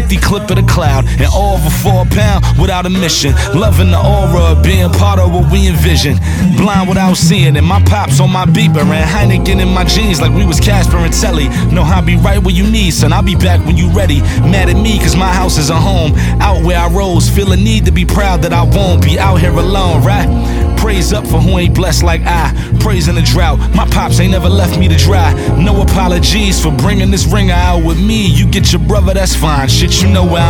50 clip of the cloud, and all for 4 pound without a mission. Loving the aura of being part of what we envision. Blind without seeing it. My pops on my beeper and Heineken in my jeans like we was Casper and Telly. Know how I be right where you need, son. I'll be back when you ready. Mad at me cause my house is a home. Out where I rose, feel a need to be proud that I won't be out here alone, right? Praise up for who ain't blessed like I. Praise in the drought. My pops ain't never left me to dry. No apologies for bringing this ringer out with me. You get your brother, that's fine. Shit, you know where I'm